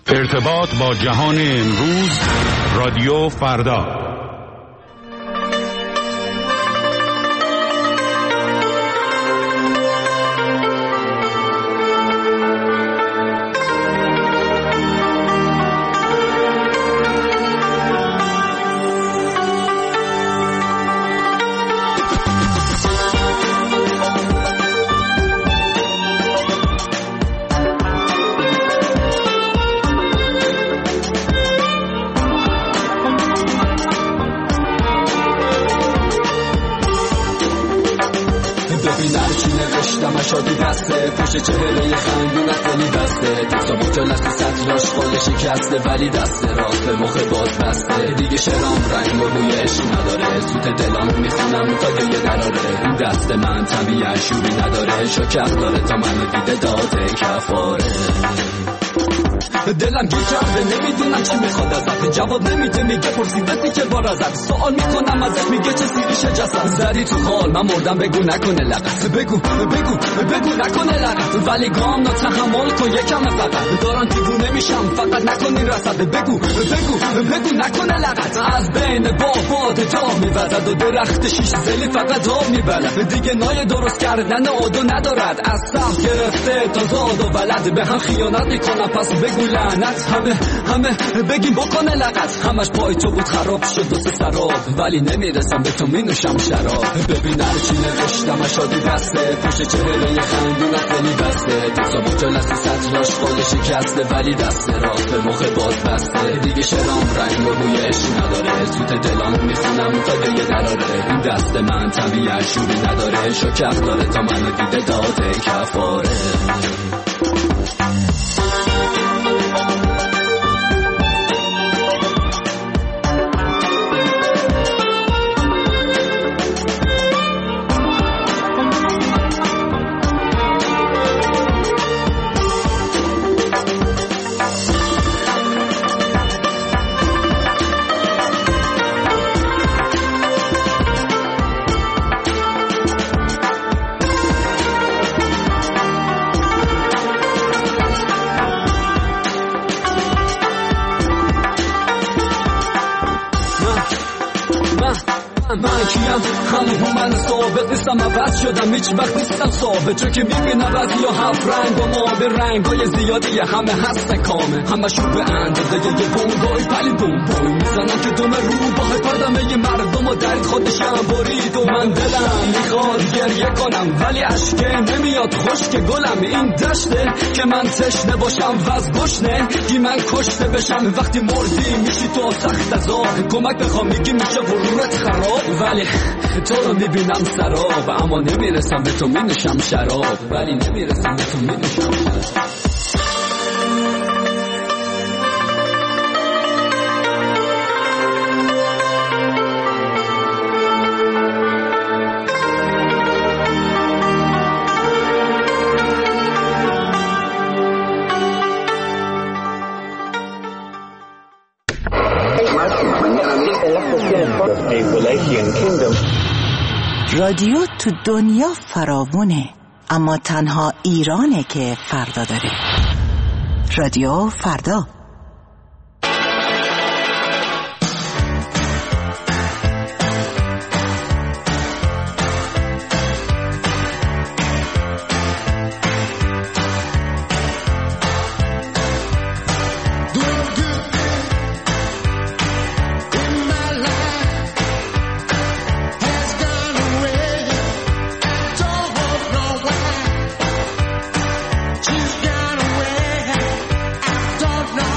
ارتباط با جهان امروز، رادیو فردا. شادی بسته پشت چهره خندونت دلی بسته تکسا بوتلش تو سطلاش خاله شکسته ولی دست راست به مخ باز بسته دیگه شرام رنگ و بوی عشق نداره سوت دلام میخونم تا گریه دراره این دست من طبیعت شوری نداره شکر داره تا منو دیده داده کفاره دلم گیر کرده نمیدونم چی میخواد ازت جواب نمیده میگه پرسیدتی که بار ازت سوال میکنم ازت میگه چه سیریشه جسد زدی تو خال من مردم بگو نکنه لغت بگو نکنه لغت ولی گام تحمل کن یکم فقط دارن دیوونه میشم فقط نکنی رسد بگو نکنه لغت از بین باد تا میوزد و درخت شیش زلی فقط آب میبلد دیگه نای درست کردن عادو ندارد از سخت گرفته تا زاد و ولد به هم خیانت میکنم پس بگو لعنت همه بگیم بکنه لغت همش پای تو بود خراب شد دوست سراب ولی نمیرسم به تو مینوشم شراب ببین هر چی نوشتم شادی بسته پشت چهره خندونت دلی بسته دستا بوتل از سطلاش خاله شکسته ولی دست راست به مخ باز بسته دیگه شرام رنگ و بوی عشق نداره سوت دلام میخونم تا گریه دراره این دست من طبیعت شوری نداره شکر داره تا منو دیده داده کفاره من کیم همون من ثابت نیستم عوض شدم هیچ وقت نیستم ثابت چون که میبینم بعضی ها هفت رنگ و ما به رنگای زیادی همه هستن کامه همه شو به اندازه یه بونگای ولی بوم میزنم که دوم رو با پردمه یه مردم و درد خودشم برید و من دلم میخواد گریه کنم ولی عشقه نمیاد خوش که گلم این دشته که من تشنه باشم وز گشنه گی من کشته بشم وقتی مردی میشی تو سخت عذاب کمک بخوام میگی میشه غرورت خراب ولی تو رو میبینم سراب اما نمیرسم به تو مینوشم شراب ولی نمیرسم به تو مینوشم شراب رادیو تو دنیا فراوونه اما تنها ایرانه که فردا داره. رادیو فردا. She's gone away. I don't know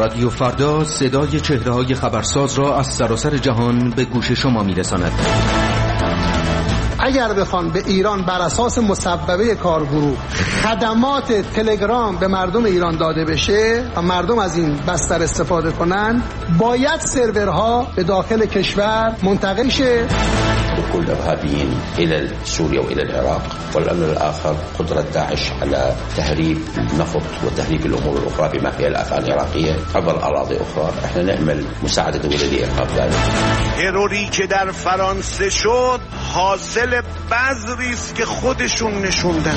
رادیو فردا صدای چهره‌های خبرساز را از سراسر جهان به گوش شما می‌رساند. اگر بخوان به ایران بر اساس مصوبه کارگروه خدمات تلگرام به مردم ایران داده بشه و مردم از این بستر استفاده کنن، باید سرورها به داخل کشور منتقل شه. دخول الإرهابيين إلى سوريا وإلى العراق، والأمر الآخر قدرة داعش على تهريب النفط وتهريب الأمور الأخرى بما فيها الأفعال العراقية عبر أراضي أخرى. احنا نأمل مساعدة دولة لإيقاف ذلك. تروری که در فرانسه شد حاصل بذری است که خودشون نشوندن.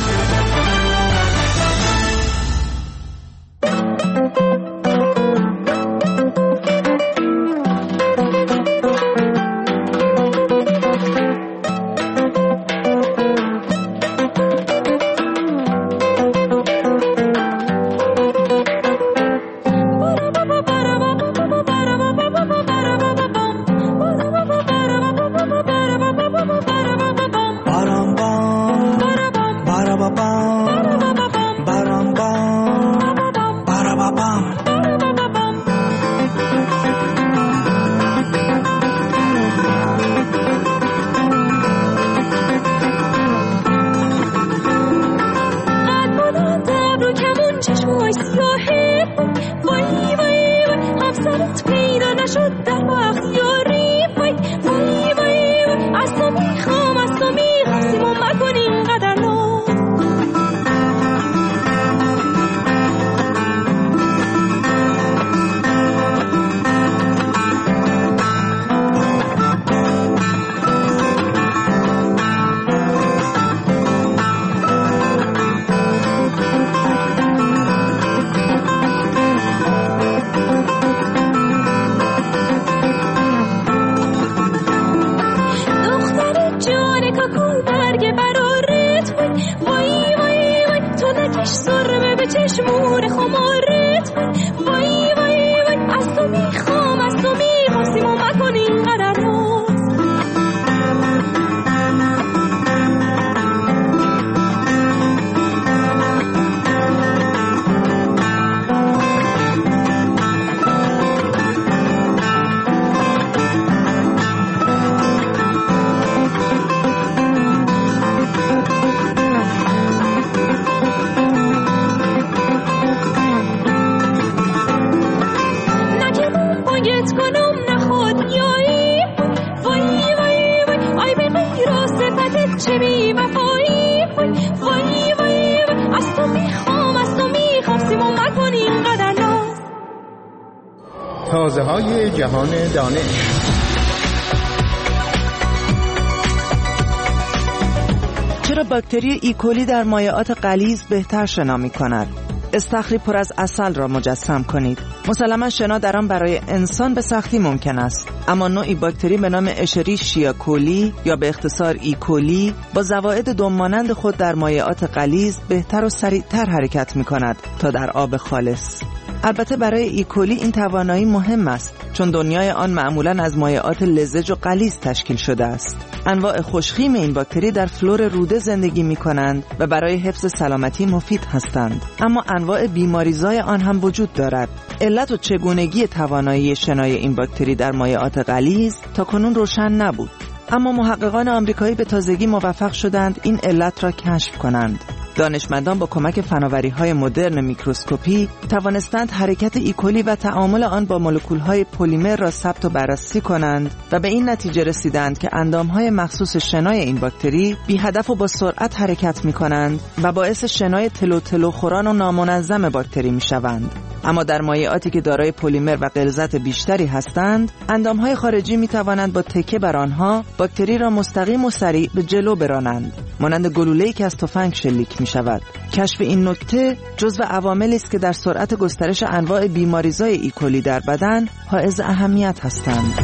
تازه‌های جهان دانش. چرا باکتری ایکولی در مایعات غلیظ بهتر شنا می‌کند؟ استخری پر از عسل را مجسم کنید. مسلماً شنا در آن برای انسان به سختی ممکن است، اما نوعی باکتری به نام اشریشیا کولی یا به اختصار ایکولی با زوائد دم‌مانند خود در مایعات غلیظ بهتر و سریعتر حرکت می‌کند تا در آب خالص. البته برای ایکولی این توانایی مهم است، چون دنیای آن معمولاً از مایعات لزج و غلیظ تشکیل شده است. انواع خوشخیم این باکتری در فلور روده زندگی می‌کنند و برای حفظ سلامتی مفید هستند، اما انواع بیماریزای آن هم وجود دارد. علت و چگونگی توانایی شنای این باکتری در مایعات غلیظ تاکنون روشن نبود، اما محققان آمریکایی به تازگی موفق شدند این علت را کشف کنند. دانشمندان با کمک فناوری‌های مدرن میکروسکوپی توانستند حرکت ایکولی و تعامل آن با مولکول‌های پلیمر را ثبت و بررسی کنند و به این نتیجه رسیدند که اندام‌های مخصوص شنای این باکتری بی هدف و با سرعت حرکت می‌کنند و باعث شنای تلو خوران و نامنظم باکتری می‌شوند. اما در مایعاتی که دارای پلیمر و غلظت بیشتری هستند، اندام‌های خارجی می‌توانند با تکیه بر آنها باکتری را مستقیم و سریع به جلو برانند، مانند گلوله‌ای که از تفنگ شلیک می‌شود. کشف این نکته جزو عواملی است که در سرعت گسترش انواع بیماریزای ایکولی در بدن حائز اهمیت هستند.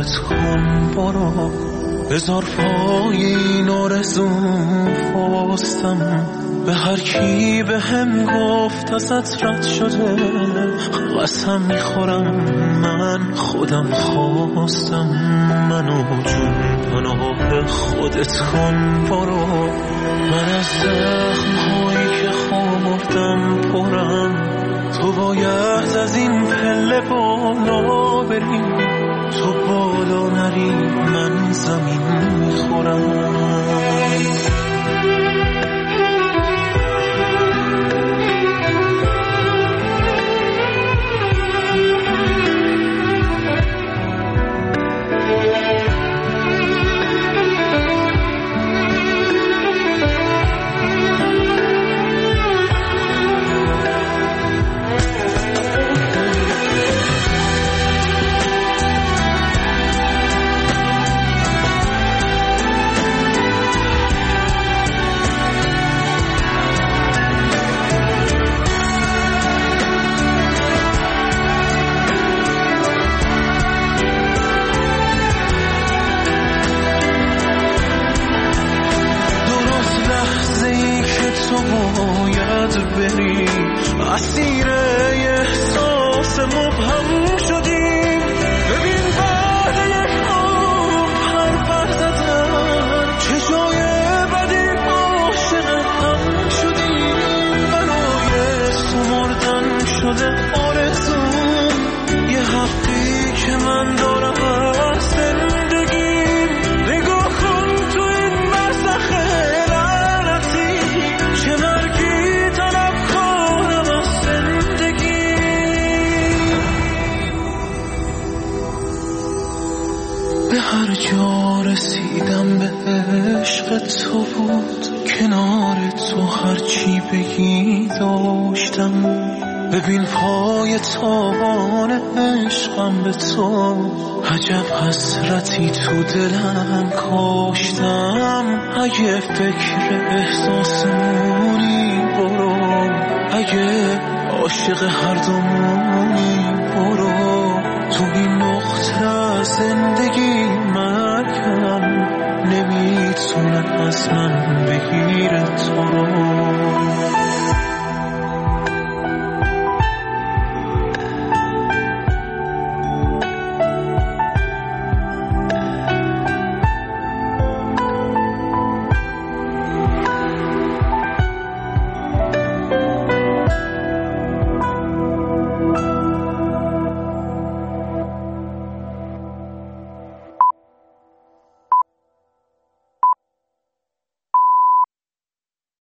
خودت کن برو، بذار پای این آرزوم فاستم، به هر کی به هم گفت ازت رد شده قسم میخورم من خودم خواستم. منو جون پناه خودت کن برو، من از زخم‌هایی که خوردم پرم، تو باید از این پله بالا بری، تو بالا نری من زمین میخورم. اسیر احساس مبهم شدیم، ببین بعد یک عمر حرف زدن چه جای بدی عاشق هم شدیم. برای سمردن شده آرزوم، یه حقی که من دارم از زندگیم. نگاه کن تو این برزخ لعنتی، چه مرگی طلب کنم از زندگی. به هر جا رسیدم به عشق تو بود، کنار تو هرچی بگی داشتم. ببین پای تابان عشقم به تو، عجب حسرتی تو دلم کاشتم. اگه فکر احساسمونی برو، اگه عاشق هر دومونی برو، تو این نقطه از زندگی مرگم نمیتونه از من بگیره تو رو.